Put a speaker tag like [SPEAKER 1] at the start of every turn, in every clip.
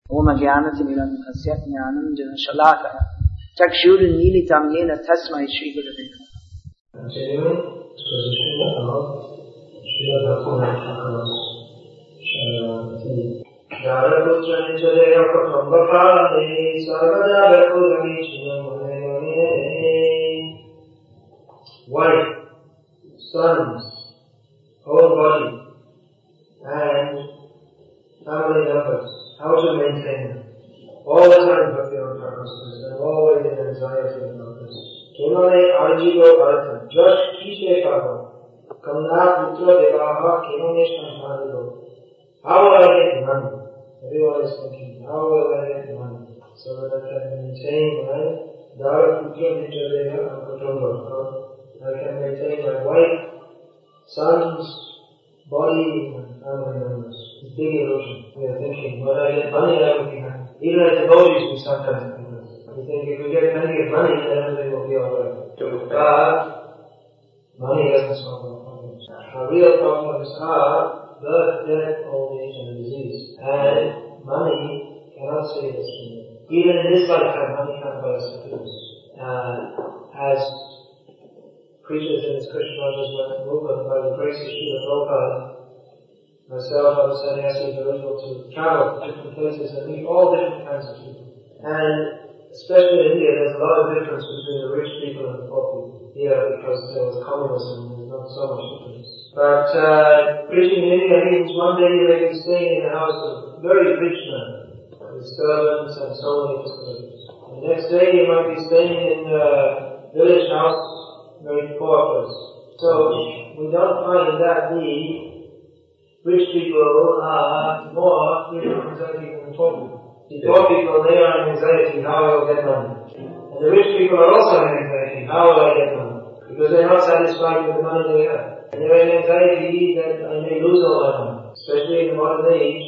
[SPEAKER 1] ओम ज्ञानतिमिरन्धस्य ज्ञानञ्जनशलाकया चक्षुरुन्मीलितं येन तस्मै श्रीगुरवे नमः.
[SPEAKER 2] Wife, sons, whole body, and family members, how to maintain them. All the time for your purposes and always in anxiety about this. Kenone arjigo artha, just kishe karo, kamna putra devaha kenone shanharigo. How will I get money? Everyone is thinking, how will I get money? So that I can maintain my dara putra vichadeva and kutumba. I can maintain my wife, sons, body, and family members. It's a big illusion. We are thinking, when I get money, I will be happy. Even as devotees, we sometimes think this. We think if we get plenty of money, then everything will be alright. But money doesn't solve our problems. Our real problems are birth, death, old age, and disease. And money cannot save us from them. Even in this lifetime, money can't buy us happiness. As preachers in this Krishna consciousness movement, by the grace of Srila Prabhupada, myself, other sannyasis are able to travel to different places and meet all different kinds of people. And especially in India, there's a lot of difference between the rich people and the poor people here because there was communism and there's not so much difference. But preaching in India means one day you may be staying in the house of a very rich man with servants and so many facilities. And the next day you might be staying in a village house, very poor place. So we don't find that the rich people are more free from anxiety than the poor people. The poor people, they are in anxiety, how I will get money. And the rich people are also in anxiety, how will I get money? Because they're not satisfied with the money they have. And they're in anxiety that I may lose all my money. Especially in the modern age,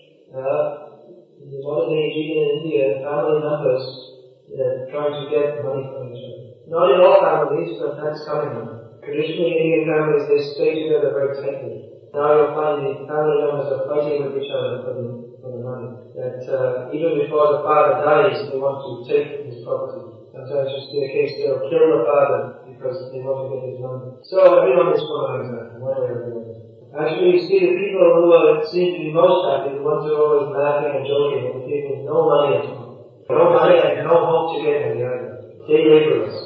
[SPEAKER 2] even in India, family members are trying to get money from each other. Not in all families, but that's coming on. Traditionally in Indian families, they stay together very tightly. Now you'll find the family members are fighting with each other for the money. That even before the father dies, they want to take his property. Sometimes you see a case they'll kill the father because they want to get his money. So everyone is following that, one way or the other. Actually, you see the people who seem to be most happy, the ones who are always laughing and joking, are the people with no money at all. No money and no hope to get any either. Day laborers.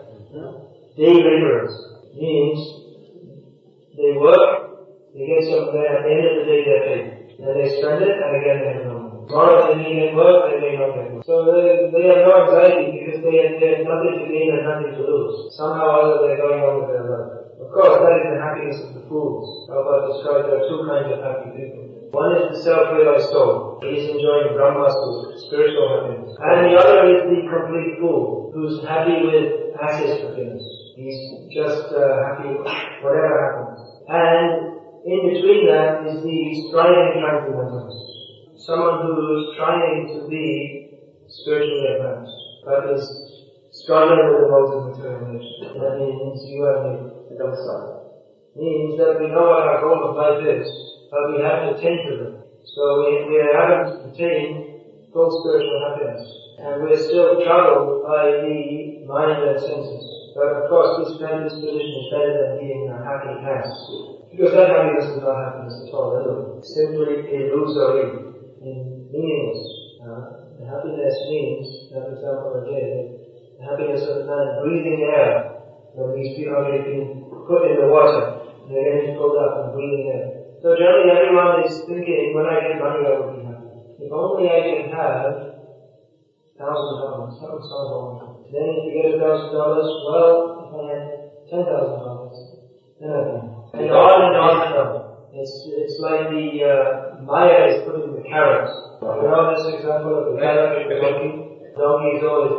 [SPEAKER 2] Day laborers means they work, they get something, at the end of the day they're paid. Then they spend it, and again they have no money. Tomorrow they may get work, they may not get work. So they have no anxiety because they have nothing to gain and nothing to lose. Somehow or other they're going on with their life. Of course, that is the happiness of the fools. Prabhupada described there are two kinds of happy people. One is the self-realized soul. He is enjoying Brahmastu, spiritual happiness. And the other is the complete fool, who's happy with asset happiness. He's just happy whatever happens. And in between that is the striving transcendentalist. Someone who's trying to be spiritually advanced, but is struggling with the modes of material nature. That means you and me, don't stop. Means that we know what our goal of life is, but we have to attain to them. So we haven't attained full spiritual happiness. And we're still troubled by the mind and senses. But of course this kind of disposition is better than being a happy ass. Because that happiness is not happiness at all, anyway. Simply illusory and meaningless. The happiness means, for example again, the happiness of the man breathing air. When these people are being put in the water, they're getting pulled up and breathing air. So generally everyone is thinking, when I get money I will be happy. If only I can have $1,000, that would solve all my problems. Then if you get $1,000, well, if I had $10,000, then I can. And on and on and on. It's like the Maya is putting the carrots. You know this example of the carrot and the donkey? The donkey is always,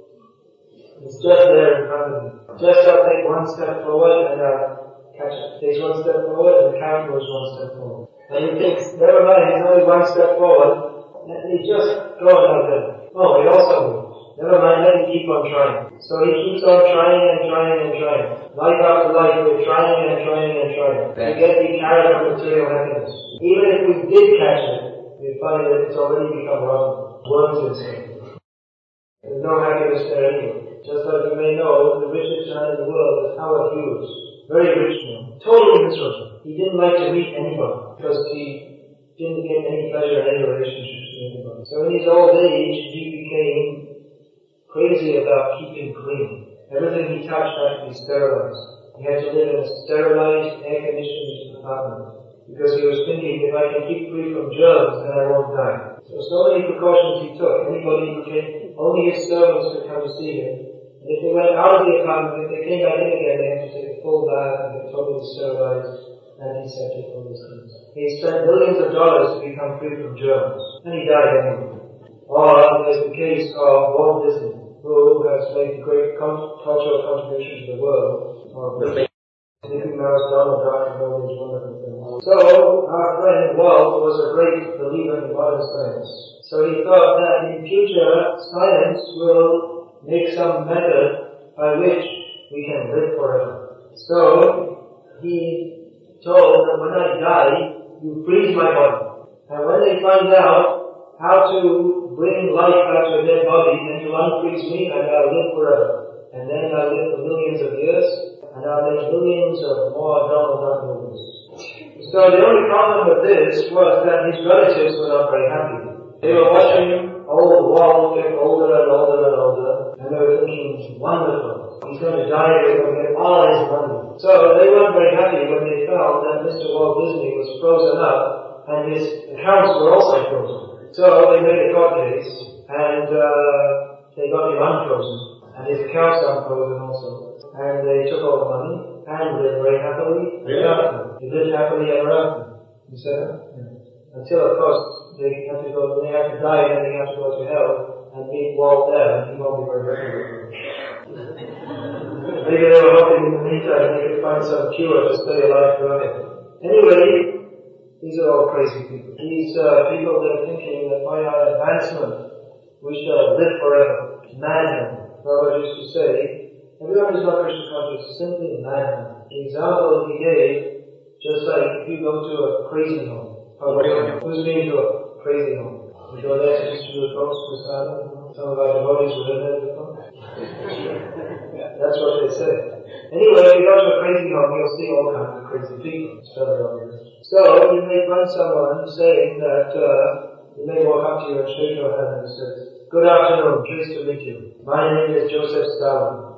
[SPEAKER 2] it's just there in front of me. Just I'll take one step forward and catch it. Takes one step forward and the carrot goes one step forward. And he thinks, never mind, he's only one step forward. Let me just go like that. Oh, he also moves. Never mind, let me keep on trying. So he keeps on trying and trying and trying. Life after life, we're trying and trying and trying to get the carrot of material happiness. Even if we did catch it, we find that it's already become rotten, worms inside. There's no happiness there anyway. Just like you may know, the richest man in the world is Howard Hughes. Very rich man. Totally miserable. He didn't like to meet anybody because he didn't get any pleasure in any relationships with anybody. So in his old age, he became crazy about keeping clean. Everything he touched had to be sterilized. He had to live in a sterilized, air-conditioned apartment. Because he was thinking, if I can keep free from germs, then I won't die. So many precautions he took. Anybody who came, only his servants could come to see him. And if they went out of the apartment, if they came back in again, they had to take a full bath and get totally sterilized, antiseptic, all these things. He spent millions of dollars to become free from germs. And he died anyway. Or there's the case of Walt Disney, who has made great cultural contribution to the world. Mickey Mouse, Donald Duck, and all these wonderful things. So, our friend Walt was a great believer in modern science. So he thought that in future, science will make some method by which we can live forever. So, he told that when I die, you freeze my body. And when they find out how to bring life out to a dead body, then you unfreeze me and I'll live forever. And then I'll live for millions of years, and I'll make millions of more Donald Duck movies. So the only problem with this was that his relatives were not very happy. They were watching old Walt get older and older and older, and they were thinking, wonderful, he's going to die, he's going to get all his money. So they weren't very happy when they found that Mr. Walt Disney was frozen up, and his accounts were also frozen. So they made a court case, and they got him unfrozen, and his accounts unfrozen also. And they took all the money, and lived very happily ever after. They lived happily ever after. You see that? Yeah. Until, of course, they have to die, and then they have to go to hell, and meet Walt there, and he won't be very happy. Maybe they were hoping in the meantime they could find some cure to stay alive forever. Anyway, these are all crazy people. These people that are thinking that by our advancement we shall live forever. Madmen. Prabhupada used to say, everyone who's not Krishna conscious is simply madman. The example he gave, just like if you go to a crazy home. Who's been to a crazy home? We go there to distribute books for sadhana. Some of our devotees were in there before. That's what they say. Anyway, if you go to a crazy home, you'll see all kinds of crazy people. It's very obvious. So, you may find someone saying that, you may walk up to you and shake your hand and say, good afternoon, pleased to meet you. My name is Joseph Stalin.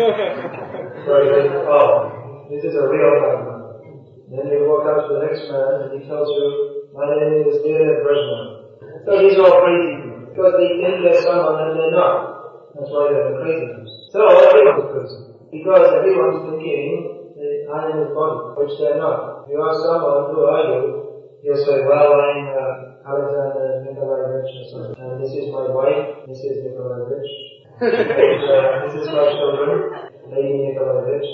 [SPEAKER 2] So you think, oh, this is a real man. Then you walk up to the next man and he tells you, my name is Leonid Brezhnev. So these are all crazy people, because they think they're someone and they're not. That's why they're the crazy ones. So everyone's crazy, because everyone's thinking, I am his body, which they're not. If you ask someone, who are you? He'll say, well, I'm Alexander Nikolaevich or something. And this is my wife, Mrs. Nikolaevich. And this is my children, Lady Nikolaevich.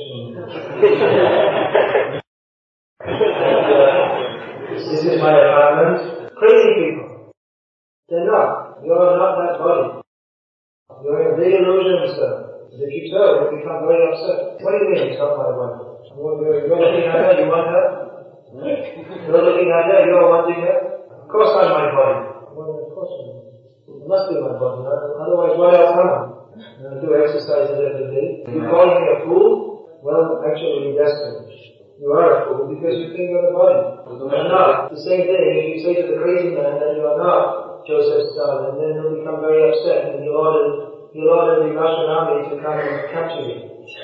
[SPEAKER 2] This is my apartment. Crazy people. They're not. You're not that body. You're in a big illusion, sir. If you tell, you'll become very upset. What do you mean, it's not my wife? You're looking at her, you want her? You're looking at her, you're wanting her? Of course not my body. Well, of course not. It must be my body, otherwise why else am I? I do exercises every day. You call me a fool? Well, actually, yes, you are a fool because you think you're the body. You're not. The same thing, if you say to the crazy man that you are not Joseph Stalin, then he'll become very upset and he'll order the Russian army to come and capture you.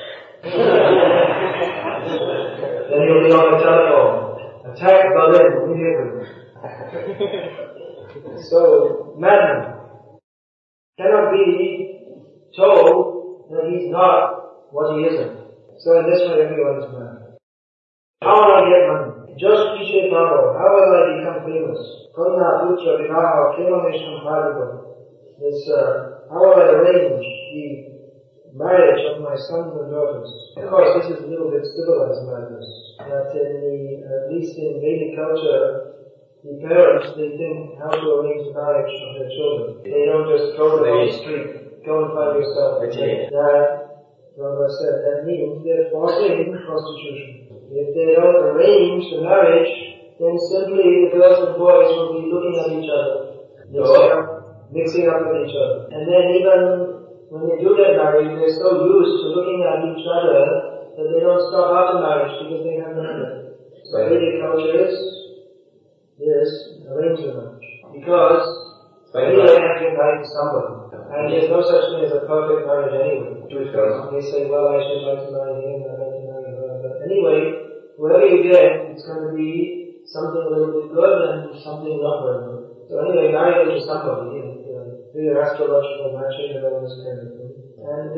[SPEAKER 2] Then you'll be on the telephone. Attack Berlin immediately. So, madman cannot be told that he's not what he isn't. So in this way everyone is mad. How will I get money? Just Kishe Prabhu. How will I become famous? Karuna Putra Vivaha Kemalesham Prabhu. This, how will I arrange the marriage of my sons and daughters? Of course, this is a little bit civilized madness. That at least in Vedic culture, the parents, they think how to arrange the marriage of their children. They don't just throw them on the street, go and find yourself. That, Prabhupada said, that means they're forcing prostitution. If they don't arrange the marriage, then simply the girls and boys will be looking at each other, mixing up with each other. And then even when they do get married, they're so used to looking at each other that they don't stop after marriage because they have married. So Vedic culture is arranged marriage. Because anyway, I have to get married to somebody. And there's no such thing as a perfect marriage anyway. They say, well, I should like to marry him, I'd like to marry her. But anyway, wherever you get, it's going to be something a little bit good and something not very good. So anyway, marry to somebody, do your astrological matching and all this kind of thing. And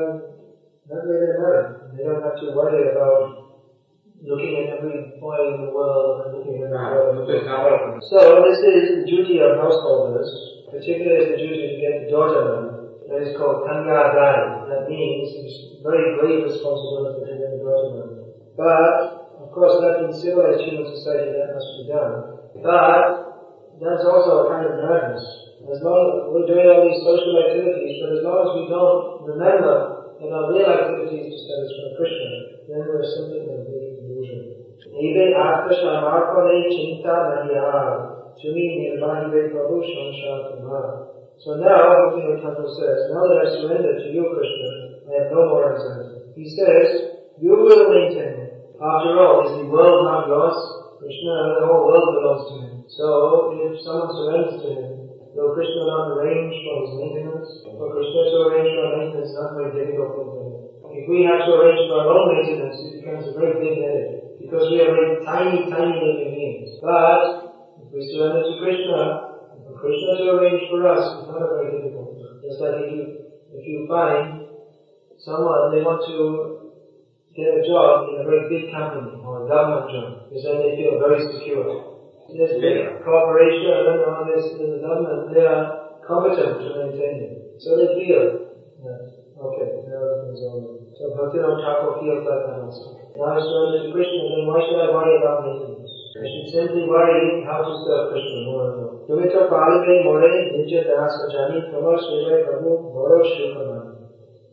[SPEAKER 2] that way they're married. They don't have to worry about looking at every boy in the world and looking at every world. So this is the duty of householders, particularly the duty to get the daughter married. That is called Kanya Dai. That means it's a very great responsibility to get the daughter married. But, of course, that in civilized human society that must be done. But that's also a kind of madness. As long as we're doing all these social activities, but as long as we don't remember that our real activities to study from Krishna, then we're simply in a big illusion. Even after Shamarpane Chinta Nahiyar, Chumi Nirvahive Prabhu Shamshatamar. So now, Bhaktivinoda Thakur says, now that I've surrendered to you, Krishna, I have no more anxiety. He says, you will maintain it. After all, is the world not yours? Krishna, the whole world belongs to him. So, if someone surrenders to him, will Krishna not arrange for his maintenance? For Krishna to arrange for our maintenance is not very difficult thing for him. If we have to arrange for our own maintenance, it becomes a very big headache. Because we are very tiny, tiny living beings. But, if we surrender to Krishna, for Krishna to arrange for us is not a very difficult thing. Just like if you find someone, they want to get a job in a very big company, or a government job, because then they feel very secure. This big corporation and all this in the government, they are competent to maintain it. So they feel that, okay, now everything's over. So Bhaktivinoda Thakur feels like that also. Now I surrender to Krishna, then why should I worry about maintenance? I should simply worry how to serve Krishna more and more. Tumito Palibe More Nitya Dasa Jani Kama Sriva Prabhu Boro Shukramani.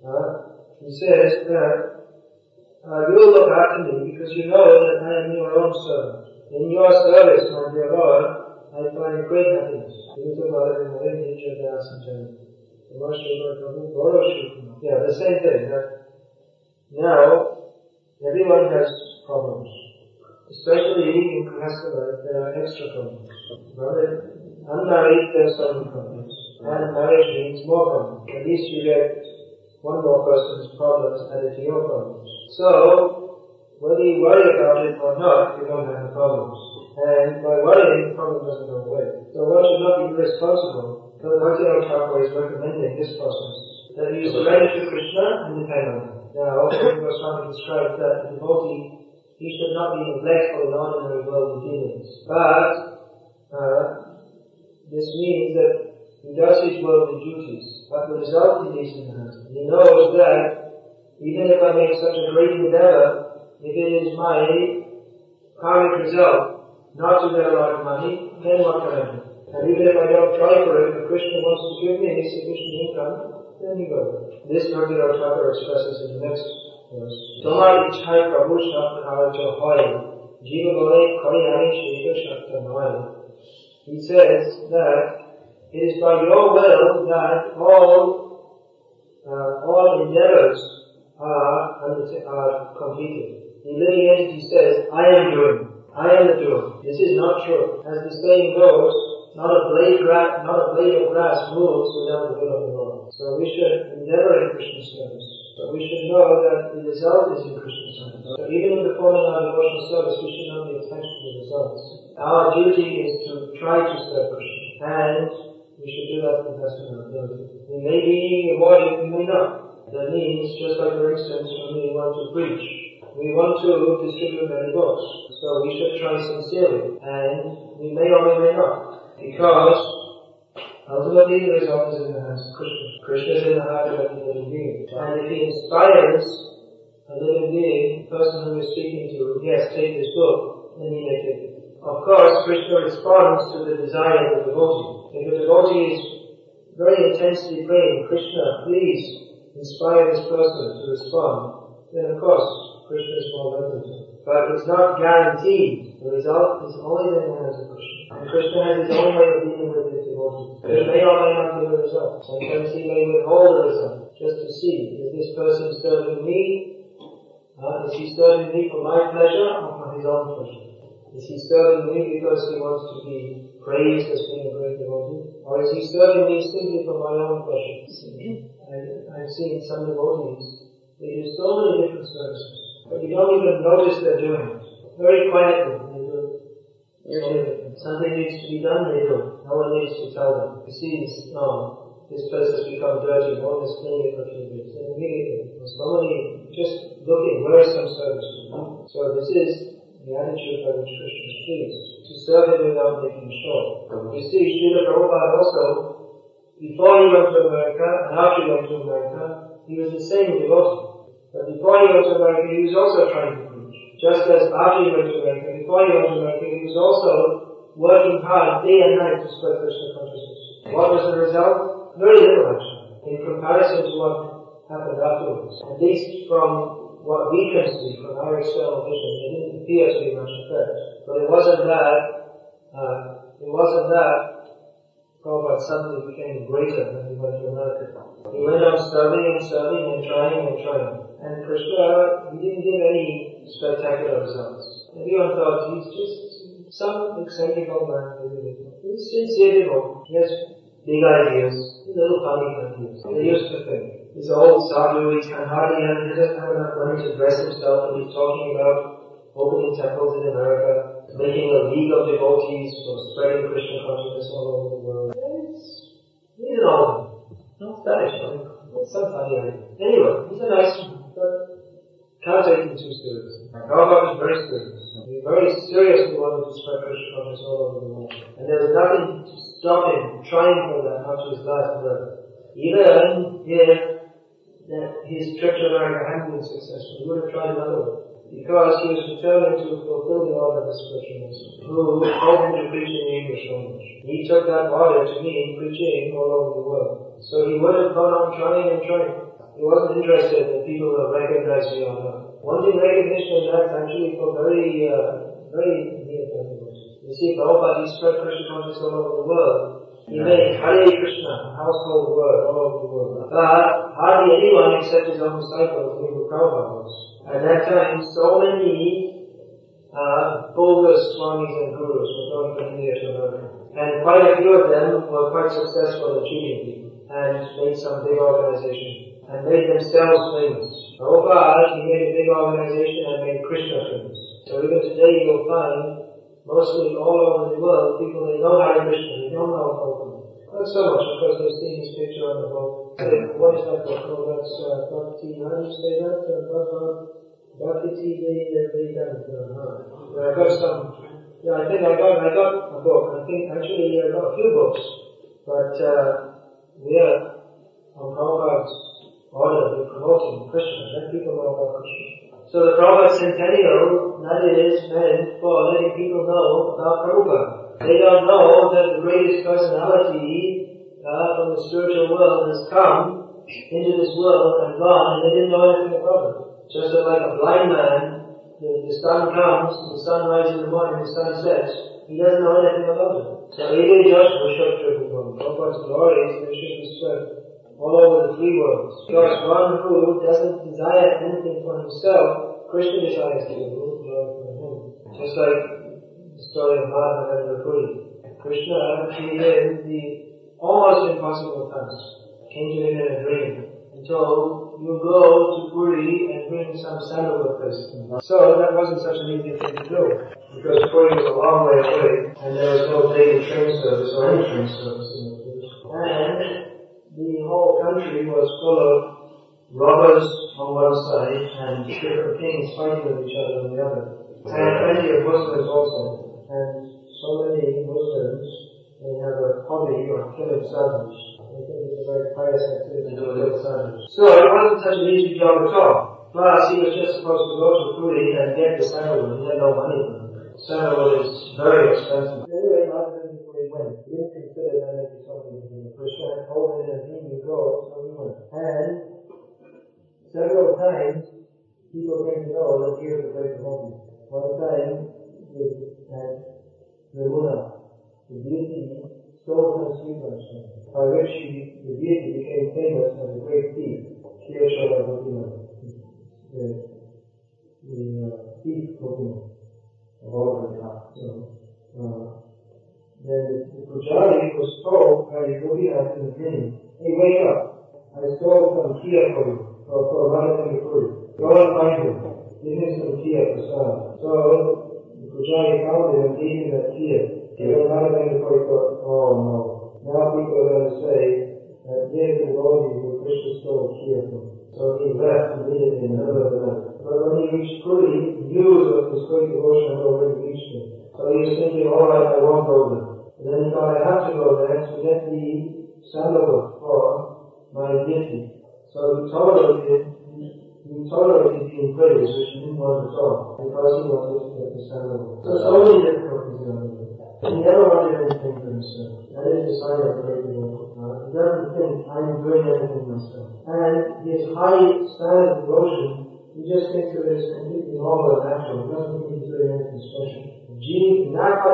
[SPEAKER 2] He says that you will look after me because you know that I am your own servant. In your service, my dear Lord, I find great happiness. Yeah, the same thing. Now, everyone has problems. Especially in classical life, there are extra problems. Unmarried, there are some problems. And marriage means more problems. At least you get one more person's problems added to your problems. So, whether you worry about it or not, you don't have the problems. And by worrying, the problem doesn't go away. So one should not be irresponsible. So Bhaktivinoda Thakur is recommending this process. That you surrender to Krishna and depend on him. Now, Goswami described that the devotee, he should not be neglectful in ordinary worldly dealings. But, this means that he does his worldly duties, but the result he leaves in the hands. He knows that even if I make such a great endeavor, if it is my karmic result not to get a lot of money, then what can I do? And even if I don't try for it, if Krishna wants to give me sufficient income, then he will. This Bhaktivinoda Thakur expresses in the next verse. Tomar ichhai prabhu shakta hoy, jiva bole koryani shekha shakta noy. He says that it is by your will that all endeavors are completed. The living entity says, I am the doer. This is not true. As the saying goes, not a blade of grass moves without the will of the Lord. So we should endeavor in Krishna's service. But we should know that the result is in Krishna's service. So even in performing our devotional service, we should not be attached to the results. Our duty is to try to serve Krishna. And we should do that to the best of our ability. We may be rewarded, we may not. That means, just like for instance, when we want to preach, we want to distribute many books. So we should try sincerely. And we may or may not. Because ultimately the result is in the hands of Krishna. Krishna is in the heart of every living being. And if he inspires a living being, the person who is speaking to, yes, take this book, then he may take it. Of course, Krishna responds to the desire of the devotee. If the devotee is very intensely praying, Krishna, please inspire this person to respond, then of course, Krishna is more welcome to. But it's not guaranteed. The result is always in the hands of Krishna. And Krishna has his own way of dealing with his devotees. It may or may not give a result. Sometimes he may withhold the result, just to see, is this person serving me? Is he serving me for my pleasure or for his own pleasure? Is he serving me because he wants to be praised as being a great devotee? Or is he serving me simply for my own pleasure? I've seen some devotees, they do so many different services, but you don't even notice they're doing it. Very quietly, they do it. Something needs to be done, they do it. No one needs to tell them. You see, this place has become dirty, no one is cleaning it for 2 weeks. And immediately, somebody just looking, where is some service? So this is the attitude by which Krishna is pleased, to serve him without making sure. You see, Srila Prabhupada also, before he went to America and after he went to America, he was the same devotee. But before he went to America, he was also trying to preach. Just as after he went to America, before he went to America, he was also working hard day and night to spread Krishna consciousness. What was the result? Very little actually, in comparison to what happened afterwards. At least from what we can see from our external vision, it didn't appear to be much effect. But it wasn't that Prabhupada suddenly became greater when he went to America. He went on serving and serving and trying and trying. And Krishna, he didn't give any spectacular results. Everyone thought he's just some eccentric old man. He's sincere devotee. He has big ideas, little funny ideas. They used to think. He's old sadhu, he can hardly he doesn't have enough money to dress himself, and he's talking about opening temples in America, making a league of devotees for spreading Krishna consciousness all over the world. He's an old man. Not that exciting. Some funny idea. Anyway, he's a nice man, but can't take him too seriously. Prabhupada was very serious. He very seriously wanted to spread Krishna consciousness all over the world. And there was nothing to stop him trying for that up to his last breath. Even if his trip to America hadn't been successful, he would have tried another way. Because he was determined to fulfill the order of the spiritual master, who called him to preach in the English language. He took that order to mean preaching all over the world. So he would have gone on trying and trying. He wasn't interested that people will recognize me or not. Wanting recognition, that's actually for very near-death people. You see, Prabhupada, he spread Krishna consciousness all over the world. He made Hare Krishna a household word all over the world. But hardly anyone except his own disciples knew who Prabhupada was. At that time, so many bogus swamis and gurus were going from India to America. And quite a few of them were quite successful at cheating people and made some big organization and made themselves famous. Prabhupada, he made a big organization and made Krishna famous. So even today you'll find mostly all over the world, people, they know Hare Krishna, they don't know Prabhupada. Not so much, because they've seen his picture on the book. What is that book? Oh, that's Bhakti, how do you say that? Bhakti I got some, I think I got a book. I think actually I got a few books. But, on Prabhupada's order, we're promoting Krishna, let people know about Krishna. So the Prabhupada Centennial, that is meant for letting people know about Prabhupada. They don't know that the greatest personality from the spiritual world has come into this world and gone, and they didn't know anything about it. Just like a blind man, the sun comes, the sun rises in the morning, the sun sets, he doesn't know anything about it. So even just Prabhupada's glories, they should be spread all over the three worlds. Because one who doesn't desire anything for himself, Krishna desires to be ruled for him. Just like the story of Madhava and Rakuri. Krishna created the almost impossible task. Came to him in a dream and told, you go to Puri and bring some sandalwood paste. So that wasn't such an easy thing to do. Because Puri was a long way away and there was no daily train service or any train service in the Puri. And the whole country was full of robbers on one side and different kings fighting with each other on the other. And plenty of Muslims also. And so many Muslims, they have a hobby of killing sadhus. They think it's a very pious activity to kill sadhus. So it wasn't such an easy job at all. Plus, he was just supposed to go to Puri and get the sandalwood. He had no money for it. Sandalwood is very expensive. Anyway, not even before he went. He didn't consider that it was something to do. Krishna had told him that he would go, so he went. And several times, people came to know that he was a great devotee. One time, at Ramuna, the deity stole some sweetness from him, by which the deity became famous as a great thief, Kirshara Gopinath, the thief Gopinath, of all the time. So, then the Pujari was told by Gopinath in a dream, "Hey, wake up! I stole some kheer for you, for Radha Puri. Go and find him. Give him some kheer for Sada." So the Pujari found him and gave him that kheer. Then Radha Puri thought, "Oh no. Now people are going to say that here's the devotee who Krishna stole kheer from." So he left immediately in the middle of the night. But when he reached Puri, news of his great devotion had already reached him. So he was thinking, "All right, I won't go there." And then he thought, "I have to go there to get the sandalwood for my deity." So he tolerated being praised, which he didn't want at all, because he wanted to get the sandalwood. So many difficulties in him. He never wanted anything for himself. That is the sign of a great devotee. He doesn't think, "I'm doing everything myself." And his high standard of devotion, he just thinks of it as completely normal and natural. He doesn't think he's doing anything special. He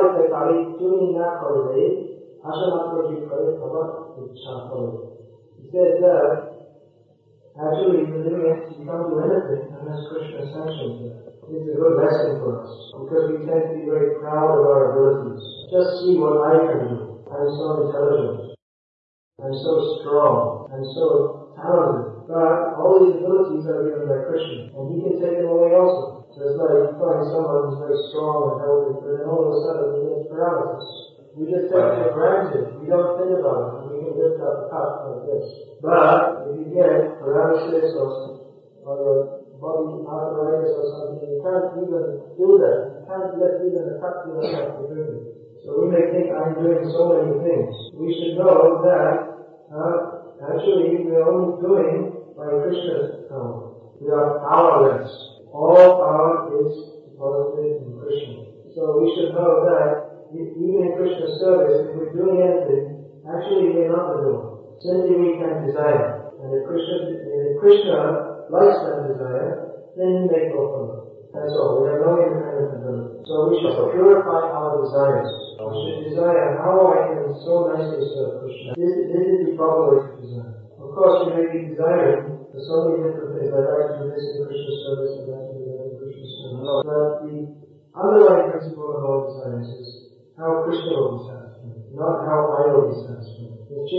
[SPEAKER 2] says that actually in the living entity you can't do anything unless Krishna sanctions it. It's a good lesson for us because we tend to be very proud of our abilities. Just see what I can do. I'm so intelligent. I'm so strong. I'm so talented. But all these abilities are given by Krishna, and he can take them away also. So it's like you find someone who's very strong and healthy, but then all of a sudden he gets paralysis. We just take it for granted. We don't think about it. We can lift up a cup like this. But if you get paralysis or your body arthritis or something, you can't even do that. You can't lift even a cup to yourself for drinking. So we may think, "I'm doing so many things." We should know that actually we are only doing by Krishna's power. We are powerless. All power is deposited in Krishna. So we should know that even in Krishna's service, if we're doing anything, actually we're not the doer. Simply we can desire. And if Krishna likes that desire, then he may go from it. That's all. We have no independent ability. So we should purify our desires. We should desire how I can so nicely serve Krishna. This is the proper way to desire. Of course, you may be desiring for so many different things. I'd like to do this in Krishna's service, I'd like to do that in Krishna's service. But the underlying principle of all desires is how Krishna will be satisfied, not how I will be satisfied.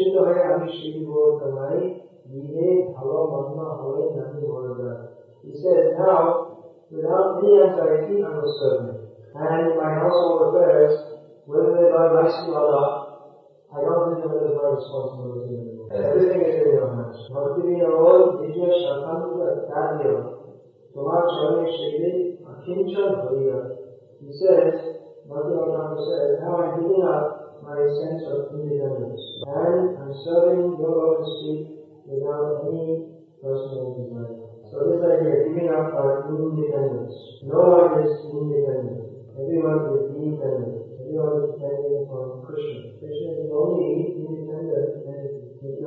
[SPEAKER 2] He says, now, without any anxiety, I will serve you. And in my household affairs, whether they're done nicely or not, I don't think of it as my responsibility anymore. Everything is in your hands. He says, Bhaktivinoda says, now I'm giving up my sense of independence. And I'm serving your lotus feet without any personal desire. So this idea, giving up our independence. No one is independent. Everyone is dependent. Everyone is depending upon Krishna. Krishna is the only independent entity.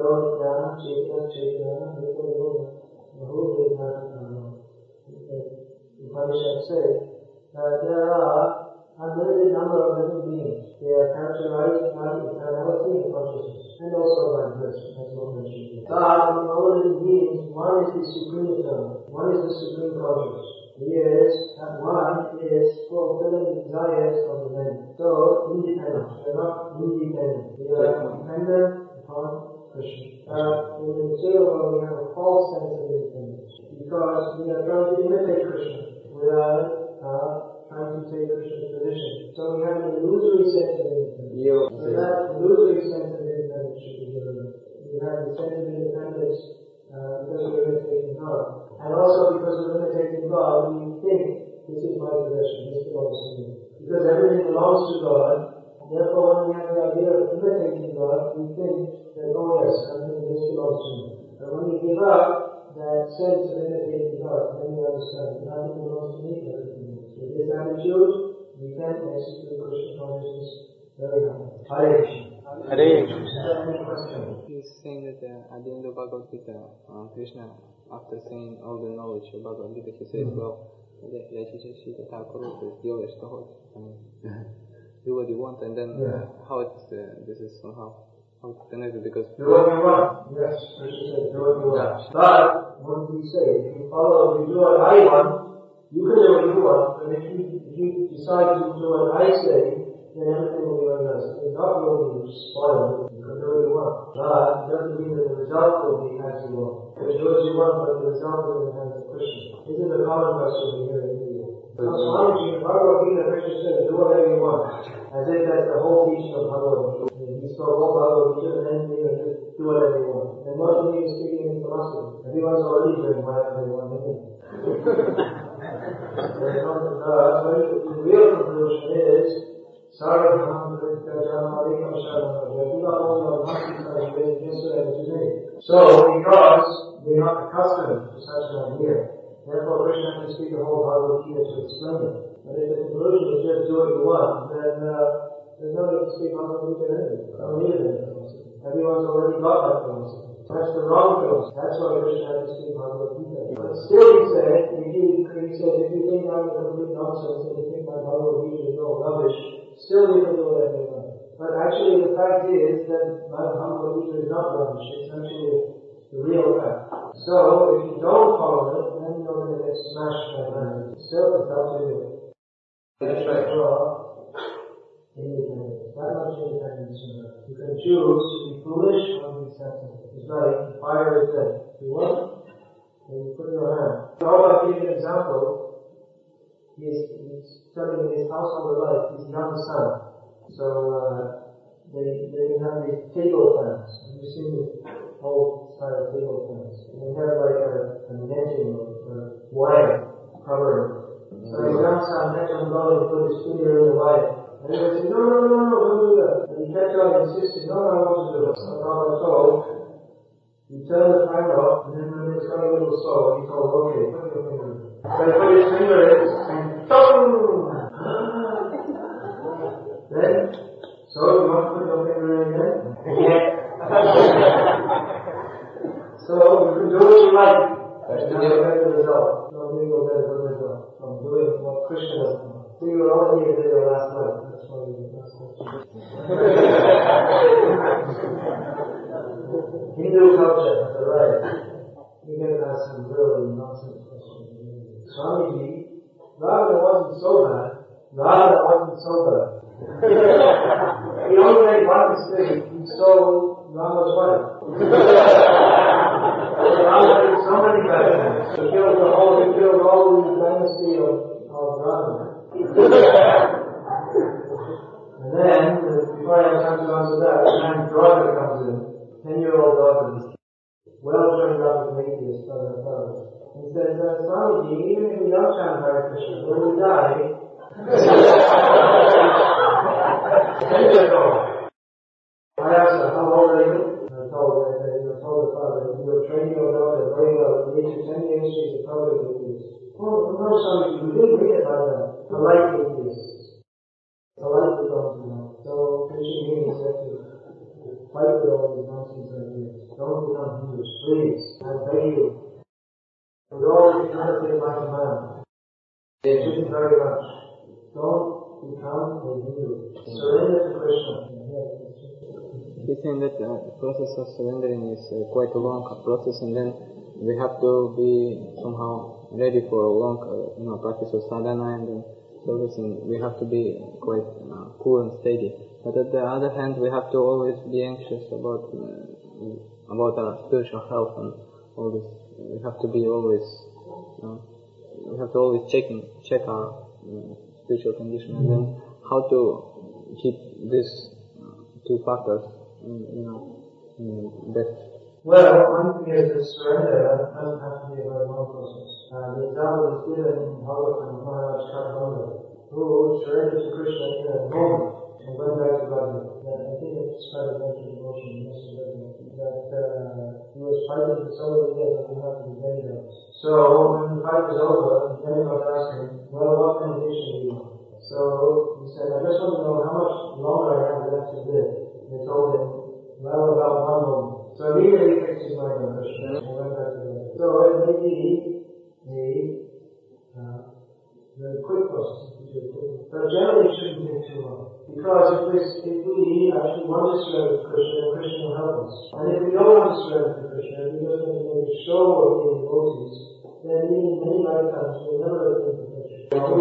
[SPEAKER 2] The Upanishads say that there are unlimited number of living beings. They are characterized by eternality and consciousness, and also by bliss, as one mentioned. But among all living beings, one is the supreme eternal, one is the supreme conscious. One is fulfilling the desires of the many. So, independent. We are not independent. We are dependent upon Krishna. In the material world, we have a false sense of independence, because we are trying to imitate Krishna. We are trying to take Krishna's position. So we have an illusory sense of independence. So that illusory sense of independence should be given up. We have the sense of independence because we're imitating God. And also because we're imitating God, we think, this is my possession, this belongs to me. Because everything belongs to God, therefore when we have the idea of imitating God, we think that, oh yes, this belongs to me. But when we give up that sense of imitating God, then we understand, nothing belongs to me, everything belongs to me. With this attitude, we can execute Krishna consciousness very happily. Hare Krishna.
[SPEAKER 3] Hare
[SPEAKER 4] He's saying that at the end of Bhagavad Gita, Krishna, after saying all the knowledge of Bhagavad Gita, he says, well, я сейчас это так круто, сделай, что хочешь. Do what you want, and then how it's, this is somehow how it's connected, because...
[SPEAKER 2] Do what you want. Yes, Krishna said, do what you want. But, what did he say? If you follow, if you do what I want, you can do what you want, but if you decide to do what I say, then everything will be very nice. It's not going to be spoiled. You can do what you want. But it doesn't mean that the result will be as you want. You can do what you want, but the result will be as the Krishna. This is a common question here in India. So Swamiji, in Bhagavad Gita, Krishna says, do whatever you want. As if that's the whole teaching of Bhagavad Gita. He spoke all Bhagavad Gita, and then just do whatever you want. And what do you speak in philosophy? Everyone's already doing whatever they want to do. The real conclusion is, Sarvabhaum Gajanamalekam Sharanam. Do not hold your nonsense yesterday and today. So, because we're not accustomed to such an idea, therefore Krishna can speak the whole Bhagavad Gita to explain it. But if the conclusion is just do what you want, then there's no need to speak Bhagavad Gita anyway. I don't need it. Everyone's already got that philosophy. That's the wrong philosophy. That's why Krishna had to speak Bhagavad Gita. But still he said, if you think I'm a complete nonsense and you think my Bhagavad Gita is all rubbish, still you can do whatever you want. But actually the fact is that my Bhagavad Gita is not rubbish. It's actually the real fact. So if you don't follow it, then you're going to get smashed by that. Still it's up to you. That's right. Independence. That much independence you have. You can choose to be foolish or to be sensible. It's like fire is dead. You want? Then you put your hand. So I'll give you an example. He's studying his household life, his young son. So they have these table fans. Have you seen these old style table fans? They have like a netting or wire covering. So his young son kept on going and put his finger in the wire. And he would say, no, don't do that. And he kept on insisting, no, I want to do it. So he turned the fan off, and then when it was going a little slow, he told, okay, put your finger in. So he put his finger in, and then, so you want to put your finger in again? Yeah. So you can do what you like. And you will get the result. Nobody will get a good result from doing what Krishna does. So you were only here to your last life. That's why you were last life. Hindu culture, that's right. You can ask some really nonsense questions. Swamiji, Radha wasn't so bad. He only made one mistake. He stole Rama's wife. Rama did so many bad things. He killed all the dynasty of Rama. And then, before I have time to answer that, a man's daughter comes in. 10-year-old daughter, well turned up as an atheist by her father. He says, Swamiji, even if we don't chant Hare Krishna, when we die, 10 years old. I asked her, how old are you? And I told the father, you were training your daughter very well. At the age of 10 years, she's a public atheist. Oh, no, Swamiji, we didn't read it like that. Polite atheists. Politely don't you know. So, Krishna Gita said to fight with all these nonsense ideas. Don't become Hindus, please. I beg you. With all these benefit my command. It isn't very much. Don't become a Hindu. Surrender to Krishna.
[SPEAKER 4] He's saying that the process of surrendering is quite a long process, and then we have to be somehow ready for a long practice of sadhana and service, and we have to be quite cool and steady. But at the other hand, we have to always be anxious about our spiritual health and all this. We have to be always, we have to always check our spiritual condition, and then how to keep these two factors, best.
[SPEAKER 2] Well, one thing is that surrender doesn't have to be a very long process. The example is given in Bhagavatam Maharaj Karnavanda, who surrendered to Krishna in a moment and went back to Godhead. I think it's quite a bunch of devotion in this that he was fighting for so many years on behalf of the demigods. So when the fight was over, the demigods asked him, well, what condition do you want? So he said, I just want to know how much longer I have left to live. And They told him, well, about one moment. So immediately he fixed his mind on Krishna and went back to God. So it may be a very quick process, but generally it shouldn't take too long. Because if we actually want to serve Krishna, then Krishna will help us. And if we don't want to serve Krishna, if we just want to make a show of being devotees, then in many lifetimes we'll never attain to Krishna.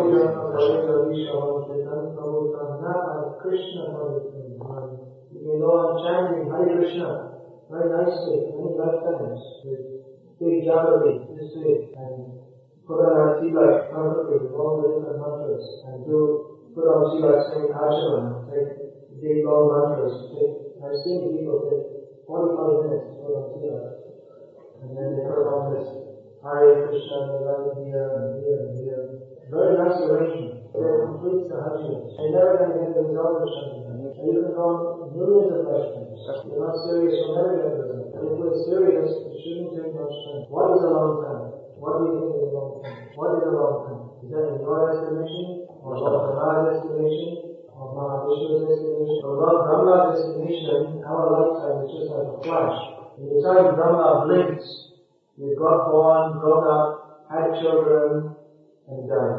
[SPEAKER 2] You may go on chanting Hare Krishna very nicely, many lifetimes, with big jaggery, this way, and put on our tilak perfectly with all the different mantras, and put on tilak saying Acharan, take big long mantras. I've seen people take 45 minutes to put on tilak, and then they put on this Hare Krishna, and right here and here and here. Very nice arrangement. They're complete sahajiyas. They're never going to get the result of chanting. And you can go on millions of lifetimes. If you're not serious, you'll never get the result. If we're serious, it shouldn't take much time. What is a long time? What do you think is a long time? What is a long time? Is that in your estimation? Or Lord Brahma's estimation? Or Mahavishnu's estimation? Or Lord Brahma's estimation, our lifetime is just like a flash. In the time Brahma blinks, you got born, grown up, had children, and died.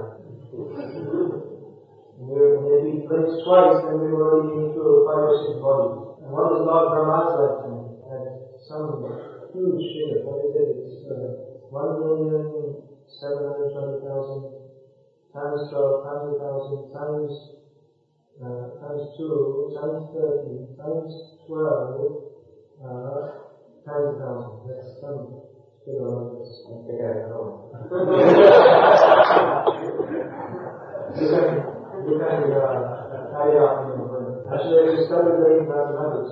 [SPEAKER 2] And if he blinks twice, then we were already been through 5 or 6 bodies. And what is Lord Brahma's lifetime? At some huge figure. What is it? It's 1,720,000 times 12 times 1,000 times 2 times 30 times 12 times 1,000. That's some figure like this. I think I know. Actually, I just started learning mathematics.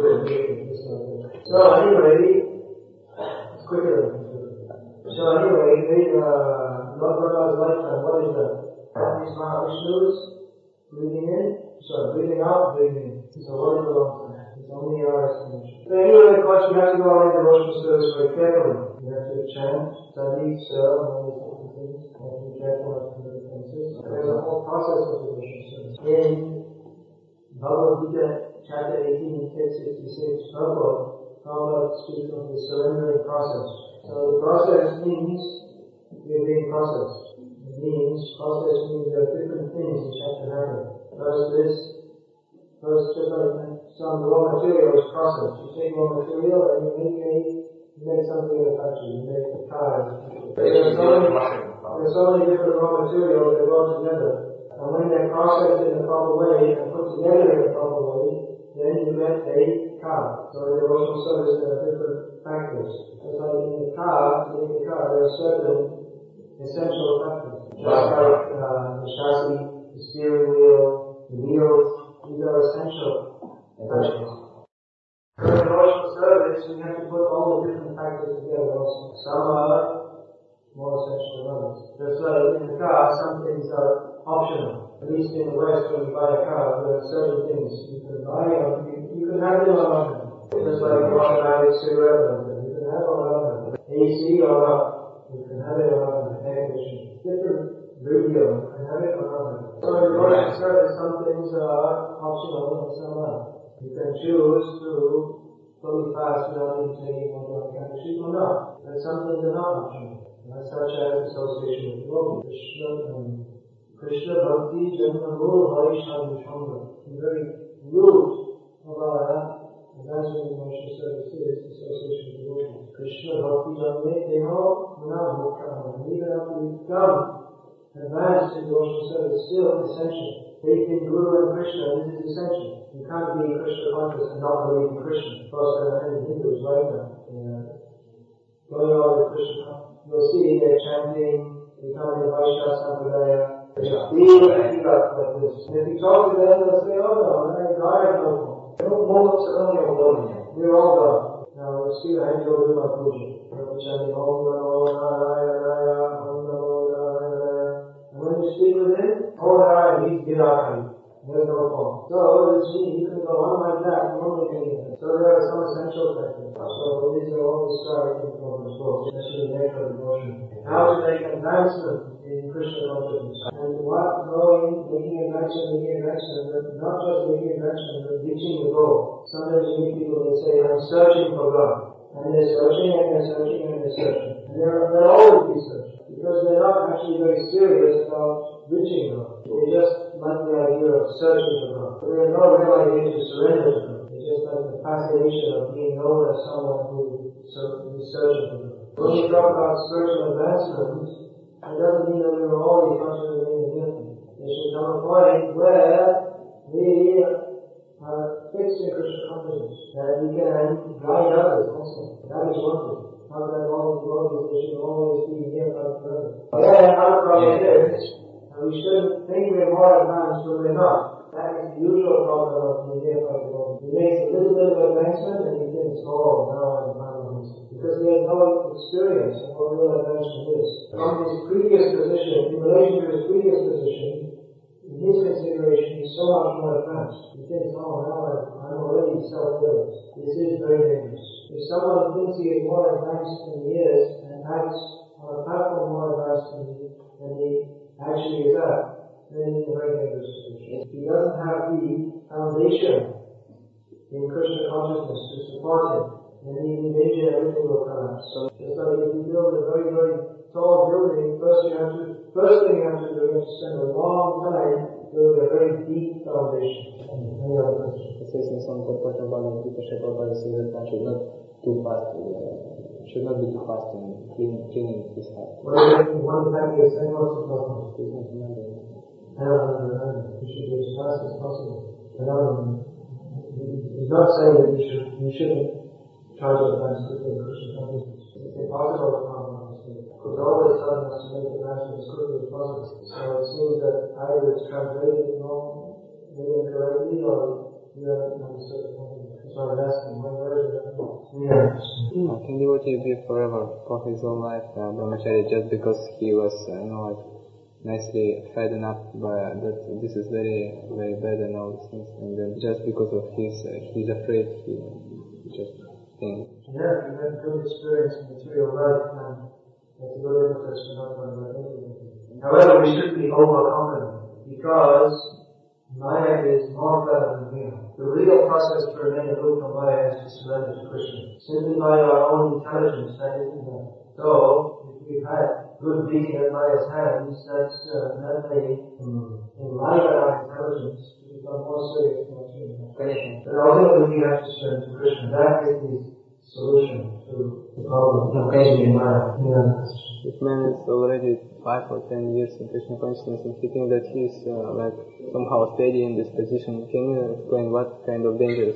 [SPEAKER 2] So anyway, it's quicker. So anyway, Lord Brahma's lifetime, what is that? That is Mahavishnu's breathing in, breathing out, breathing in. So what is the long time? It's only our estimation. So anyway, of course, we have to go on in devotional service very carefully. We have to chant, study, serve, and all these different things. We have to be careful of the defenses. There's a whole process of devotional service. In Bhagavad Gita, chapter 18, text 66, Prabhupada speaks of the surrendering process. So the process means we're being processed. Process means there are different things which have to happen. First, just like some raw material is processed. You take raw material and you make something in the factory. You make a car. There are so many different raw materials that go together. And when they're processed in the proper way and put together in the proper way, then you get a car. So in devotional service there are different factors. Just like in the car, to make a car, there are certain essential factors. Just like the chassis, the steering wheel, the wheels, these are essential factors. For devotional service, we have to put all the different factors together also. Some are more essential than others. Just like in the car, some things are optional. At least in the West, when you buy a car, there are certain things you can buy or you can have them or not. Just like an automatic cigarette, you can have it or not. AC or not. You can have it or not. Air conditioning. Different radio, you can have it or not. So in devotional service, some things are optional and some are. You can choose to fully fast without even taking one drop of candle or not. And some things are not optional. Such as association with devotees. Krishna Bhakti Janma Guru Vaishnavi Shanga. The very root of our advancement in devotional service is association with devotees. Krishna Bhakti Janma Deho Guna Mukha. And even after we become advanced in devotional service, still essential. Faith in Guru and Krishna, this is essential. You can't be Krishna conscious and not believe in Krishna. Of course, there are many Hindus right now. Going on with Krishna, you'll see they're chanting, becoming Vaishnava Sampradaya. They feel like this. And if you talk to them, they'll say, oh no, God has no form. They don't walk up to only a woman. We're all God. Now, let's see how you go do my puja. We're chanting, Om Namo Narayana, Om Namo Narayana. And when you speak with him, Om Narayana means Virakari. There's no form. So, this means you can go on like that, you won't make anything. So there are some essential factors. So these are all described in the Prophet's book, especially nature of devotion. How to make advancement in Krishna consciousness. And what knowing, making advancement, but not just making advancement, but reaching the goal. Sometimes you meet people that say, I'm searching for God. And they're searching and they're searching and they're searching. And they'll always be searching. Because they're not actually very serious about reaching God. They just like the idea of searching for God. But they have no real idea to surrender to God. It's just like the fascination of being known as someone who is searching for God. When we talk about spiritual advancement, it doesn't mean that we will always constantly remain guilty. There should come a point where we are fixed in Krishna consciousness, that we can guide others also. That is one thing. Not that all the devotees, they should always be near forever. Then our problem is, and we shouldn't think we're more advanced when we're not. That is the usual problem of being near forever. He makes a little bit of advancement and he thinks, oh, now I'm advanced. Because he has no experience of what real advancement is. From his previous position, in relation to his previous position, in his consideration, he's so much more advanced. He thinks, oh, now I'm already self-realized. This is very dangerous. If someone thinks he is more advanced than he is, and acts on a platform more advanced than he actually is at, then he's in a very dangerous position. If he doesn't have the foundation in Krishna consciousness to support him, then he's in danger, everything will collapse. So it's like if you build a very, very tall building, first thing you have to do is spend a long time building a very deep foundation. Any other question?
[SPEAKER 4] Assessing some purport about the Gita, Prabhupada says that one should not too fast, should not be too fast in cleaning his heart.
[SPEAKER 2] What is it? One time you say what's the problem?
[SPEAKER 4] Please not remember.
[SPEAKER 2] I don't remember. You should be as fast as possible. I don't remember. He's not saying that you shouldn't try to advance quickly in Krishna consciousness. It's impossible to compromise. Because always telling us to make advancement as quickly as possible. So it seems that either it's translated wrong, maybe incorrectly, or you haven't understood the point. That's why I'm asking, where is it?
[SPEAKER 4] Can devotee be forever for his whole life brahmachari just because he was, nicely fed enough by that this is very, very bad and all these things, and then just because of he's afraid, he just thinks.
[SPEAKER 2] Yeah, you have good experience in material life, and that's a good impetus for not going back into it. However, we shouldn't be overconfident, because Maya is more clever than we are. The real process to remain aloof from Maya is to surrender to Krishna. Simply by our own intelligence, that isn't enough. So, if we've had good beating at Maya's hands, that may enliven our intelligence to become more serious in our training. But ultimately we have to surrender to Krishna. That is the solution to the problem of facing Maya.
[SPEAKER 4] If man is already 5 or 10 years in Krishna consciousness and he thinks that he is somehow steady in this position, can you explain what kind of dangers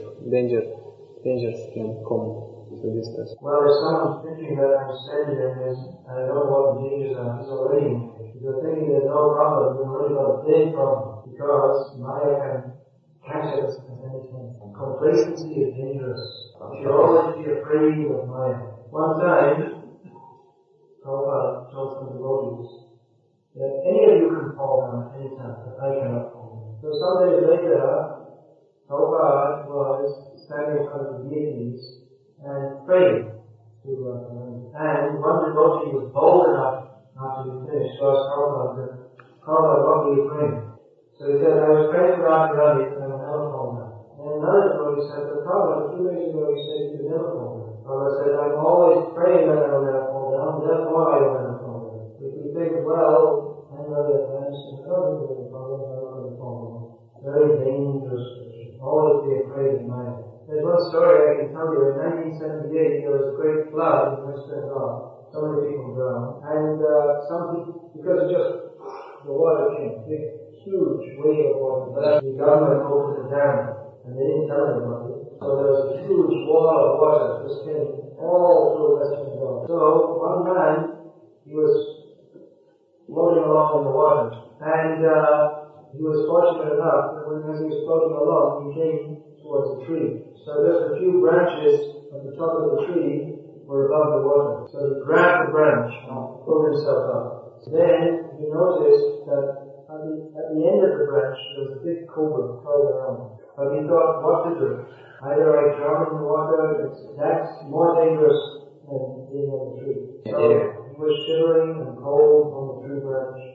[SPEAKER 4] can come to this person?
[SPEAKER 2] Well, if someone's thinking that I'm steady and I don't know what the dangers are, he's already in it. If you're thinking there's no problem, you've already got a big problem, because Maya can catch us at any time. Complacency is dangerous. You should always be afraid of Maya. One time, Prabhupada told some devotees that any of you can fall down at any time, but I cannot fall down. So some days later, Prabhupada was standing in front of the deities and praying to and one devotee was bold enough after he finished to ask Prabhupada, what were you praying? So he said, I was praying for Radharani and I will never fall down. And another devotee said, but Prabhupada, 2 days ago you said you could never fall down. Prabhupada said, I'm always praying that I will never fall down, therefore I will never fall down. If we think, well, I'm very advanced and I don't think there's a problem, I'm not going to fall down. Very dangerous. Always be afraid of Maya. There's one story I can tell you. In 1978, there was a great flood in West Bengal. So many people drowned. And some people, because of just the water came, big, huge wave of water. But the government opened the dam, and they didn't tell anybody. So there was a huge wall of water just came all through West Bengal. So one man, he was floating along in the water, and he was fortunate enough that as he was floating along, he came towards a tree. So just a few branches at the top of the tree were above the water. So he grabbed the branch and pulled himself up. Then he noticed that at the end of the branch there was a big cobra coiled around. But he thought, what to do? Either I drown in the water, that's more dangerous than being on the tree. So he was shivering and cold on the tree branch.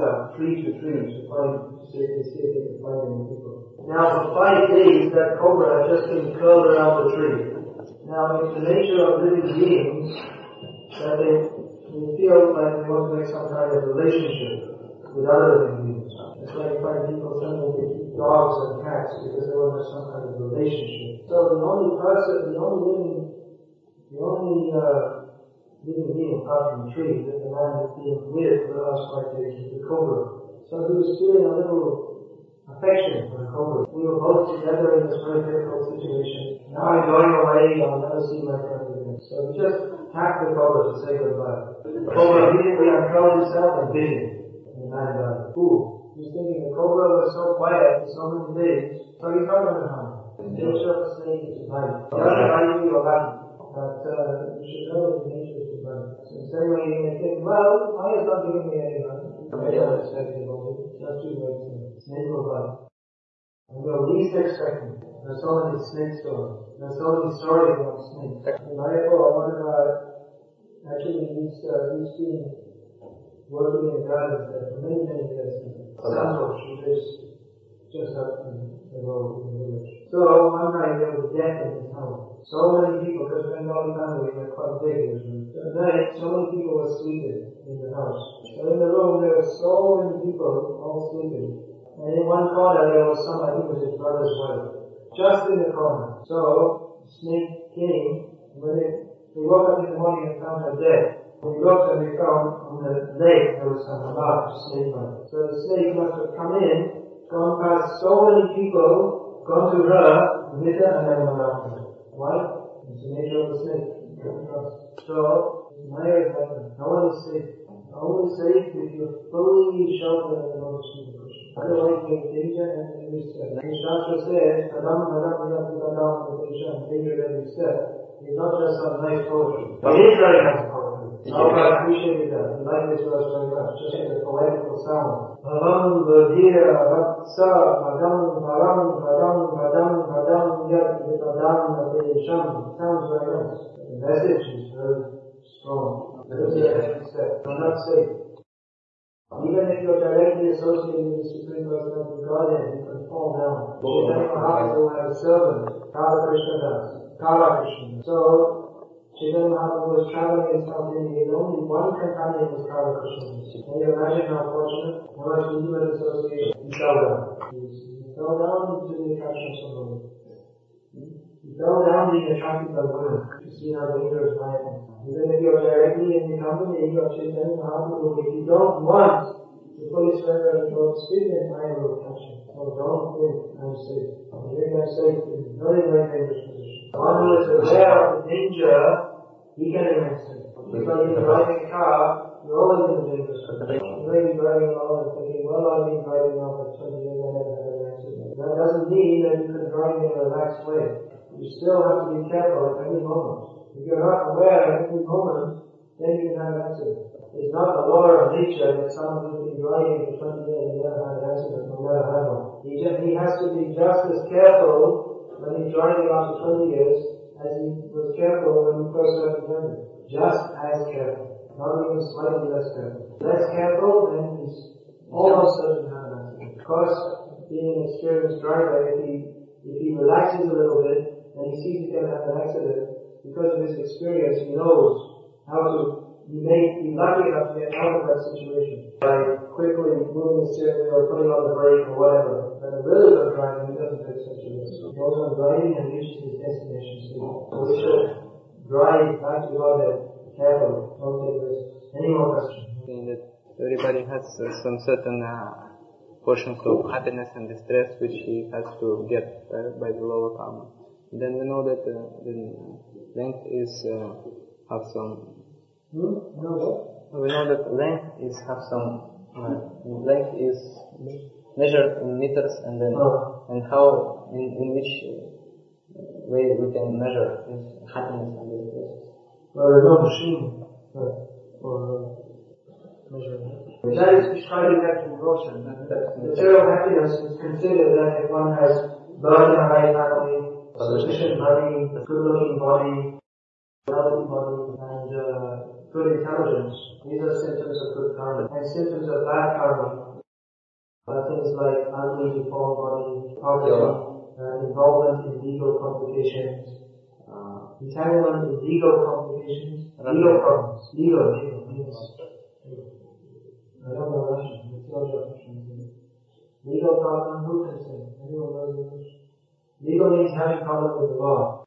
[SPEAKER 2] out, tree to tree, to see if they can find any people. Now, for 5 days, that cobra had just been curled around the tree. Now, it's the nature of living beings that they feel like they want to make some kind of relationship with other living beings. That's why you find people suddenly they keep dogs and cats because they want to have some kind of relationship. So the only living being apart from the tree that the man has been with for the last 5 days was the cobra. So he was feeling a little affection for the cobra. We were both together in this very difficult situation. Now I'm going away, I'll never see my friend again. So he just tapped the cobra to say goodbye. The cobra immediately uncurled himself and bit him. And the man died. Ooh. He was thinking the cobra was so quiet for so many days, so he's not going to harm him. The nature of a snake is to bite. The other bite you are lucky. But you should know the nature is to bite. So in the same way you may think, well, I has not given me any money. I don't expect it of it. Just do what snake will bite. And we are least expecting. There's so many snake stories. There's so many stories about snakes. In Mayapur, one of actually he's been working in the gardens there for many, many years. Santosh, he lives just up in the road in the village. So one night there was death in his house. So many people, because Bengali family were quite big usually. So at night, so many people were sleeping in the house. So in the room there were so many people all sleeping. And in one corner there was some, I think it was his brother's wife. Just in the corner. So the snake came, and when they woke up in the morning and found her dead. When we looked and we found on the leg there was some mark of snake bite. So the snake must have come in, gone past so many people, gone to her, bit her, and then went after her. Why? It's the nature of the snake. So, Maya is like no one is safe. No one is safe if you're fully sheltered in the Lord Jesus Christ. Otherwise, you have danger and every step. The Shastra says, Kadam, Kadam, Kadam, Kadam, danger at every step. It's not just some nice poetry. It is very nice poetry. I appreciate that. I like this verse very much, just as a poetical sound. Bhavam, Vadhira, Vatsa, Padam, Param, Padam, Padam, Padam, Yat, Padam, Adesham. Sounds very nice. The message is very strong. This is every step. You're not safe. Even if you're directly associated with the Supreme Personality of Godhead, you can fall down. Chaitanya Mahaprabhu had a servant, Kala Krishna Das, Kala Krishna. So, Chaitanya Mahaprabhu was traveling in South India, and only one companion was Kala Krishna. Can you imagine how fortunate? How much intimate association? He fell down. He fell down to the attraction of women. He fell down being attracted by women. You see how dangerous I am. Even if you're directly in the company of Chaitanya Mahaprabhu, if you don't want to fully surrender to God's Spirit, then I will touch you. So don't think I'm safe. I think I'm safe in a very, very dangerous position. One who is aware of the danger, he can remain safe. It's like you're driving a car, you're always in a dangerous position. You may be driving along and thinking, well, I've been driving now for 20 years, I never had an accident. That doesn't mean that you can drive in a relaxed way. You still have to be careful at any moment. If you're not aware at any moment, then you can have an accident. It's not the law of nature that someone who's been driving for 20 years and never had an accident will never have one. He has to be just as careful when he's driving after 20 years as he was careful when he first started driving. Just as careful. Not even slightly less careful. Less careful, then he's almost certain to have an accident. Of course, being an experienced driver, if he relaxes a little bit, and he sees he's going to have an accident, because of his experience, he knows how to, he may be lucky enough to get out of that situation by quickly moving the steering wheel, putting on the brake or whatever. But a really good driver, he doesn't take such a risk. He goes on driving and reaches his destination safely. So we should drive back to Godhead carefully, don't take risks. Any more questions?
[SPEAKER 4] That everybody has some certain portions of happiness and distress which he has to get by the lower karma. Then we know that the length is have some. We know that length is have some. Length is measured in meters, and then and how in which way we can measure his happiness and distress.
[SPEAKER 2] Well, there's no machine for measuring. That is described in that devotion. Material happiness is considered that if one has birth in a high family, sufficient money, good-looking body, healthy body, and good intelligence, These are symptoms of good karma. And symptoms of bad karma are things like ugly, deformed body, poverty, involvement in legal complications, entanglement in legal complications, legal problems. Legal, yes. I don't know Russian. It's your job to translate. Legal problem, who can say? Anyone knows English? Legal means having problem with the law.